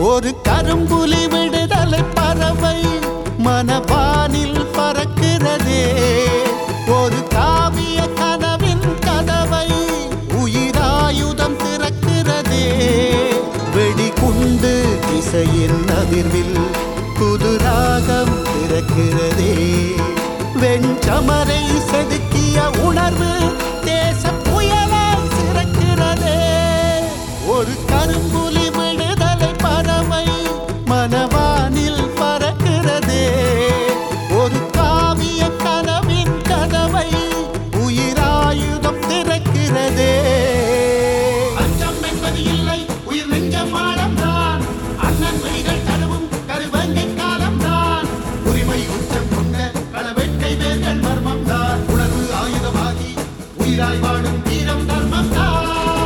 ஒரு கரும்புலி விடுதலை பறவை மனவானில் பறக்கிறதே. ஒரு காவிய கனவின் கதவை உயிராயுதம் திறக்கிறதே. வெடிகுண்டு திசையின் அதிர்வில் புதுராகம் திறக்கிறதே. வெஞ்சமரை செதுக்கிய உணர்வு தேச புயலாய் சிறக்கிறதே. ஒரு கரும்புலி விடுதலை பறவை மனவானில் பறக்கிறதே. ஒரு காவிய கனவின் கதவை உயிராயுதம் திறக்கிறதே. அச்சம் என்பது இல்லை, உயிர் நெஞ்சம் ஆழம்தான். அண்ணன் மைகள் தழுவும் கருவங்கை காலம்தான். உரிமை உச்சம் கொண்ட களவெட்டை வேர்கள் மர்மம்தான். உணர்வு ஆயுதமாகி உயிராய் வாழும் வீரம் தர்மம்தான்.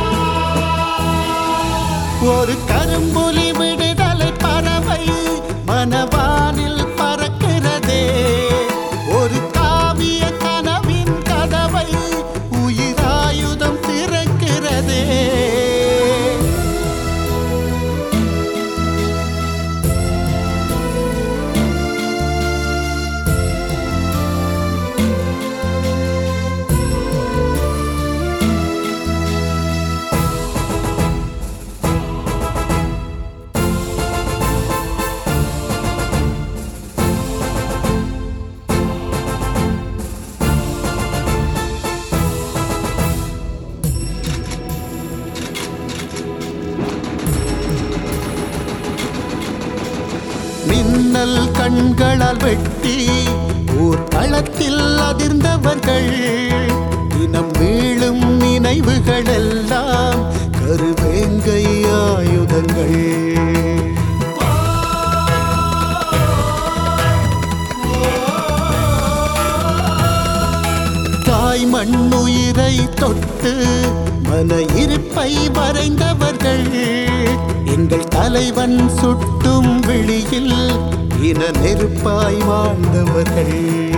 ஒரு கரும்புலி விடுதலை பறவை மனவானில் பறக்கிறதே. ஒரு காவிய கனவின் கதவை உயிராயுதம் திறக்கிறதே. மின்னல் கண்களால் வெட்டி ஊர் களத்தில் அதிர்ந்தவர்கள். தினம் மீளும் நினைவுகள் எல்லாம் கருவேங்கை ஆயுதங்கள். தாய் மண்ணுயிரை தொட்டு மன இருப்பை வரைந்தவர்கள். எங்கள் தலைவன் சுட்டும் விழியில் இன நெருப்பாய் வாழ்ந்தவர்கள்.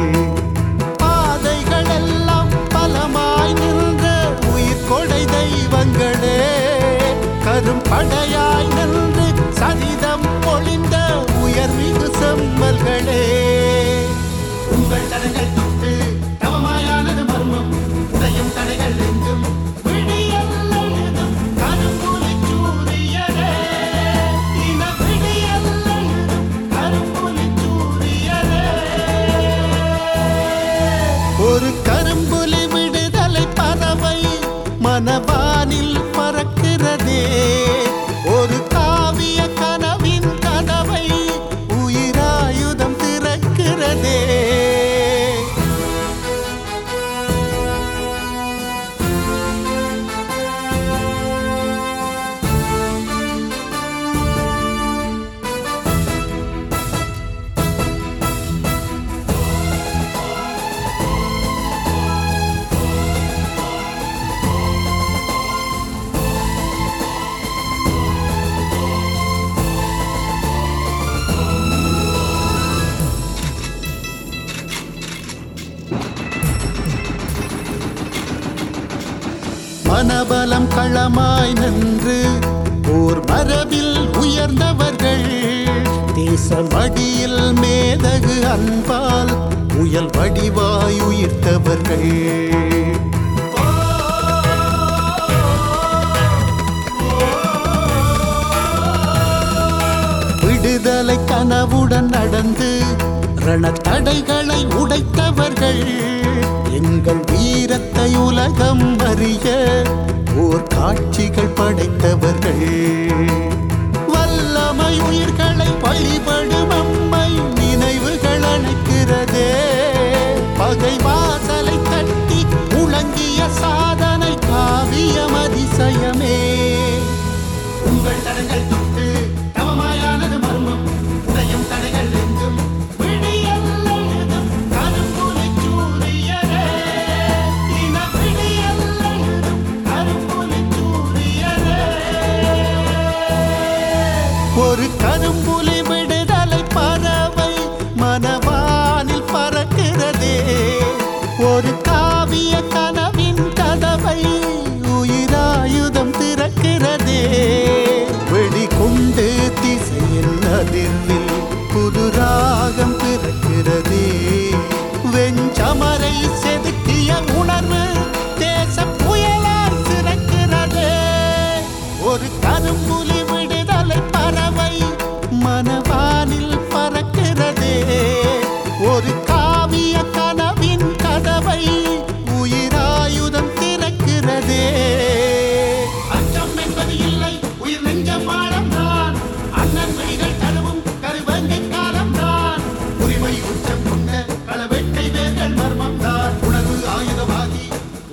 பாதைகள் எல்லாம் பலமாய் நின்ற உயிர் கொடை தெய்வங்களே. கரும்படையாய் நின்று சரிதம் பொழிந்த உயர்மிகு செம்மல்களே. உங்கள் தடங்கள் தொட்டு தவமாயானது மர்மம். உடையும் தடைகள் எங்கும் ஒரு கரும்புலி விடுதலை பறவை மனவானில் பறக்கிறதே. ஒரு காவிய கனவின் கதவை உயிராயுதம் திறக்கிறதே. மனபலம் களமாய் நின்று ஓர் மரபில் உயர்ந்தவர்கள். தேசமடியில் மேதகு அன்பால் புயல் வடிவாய் உயிர்த்தவர்கள். விடுதலை கனவுடன் நடந்து ரணத்தடைகளை உடைத்தவர்கள். எங்கள் வீரத்தை உலகம் அறிய ஓர் காட்சிகள் படைத்தவர்கள். வல்லமை உயிர்களை வழிபடும் அம்மை நினைவுகள் அணைக்கிறதே. பகை வாசலை தட்டி முழங்கிய சாதனை காவியம் அதிசயமே. உங்கள் தடங்கள் தொட்டு தவமாயானது மர்மம். உடையும் தடைகள் எங்கும் ஒரு கரும்புலி விடுதலை பறவை மனவானில் பறக்கிறதே. ஒரு காவிய கனவின் கதவை உயிராயுதம் திறக்கிறதே. வெடிகுண்டு திசை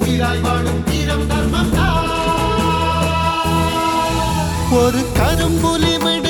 சீராய் வாழும் வீரம் தர்மம் தான். ஒரு கரும்புலி விட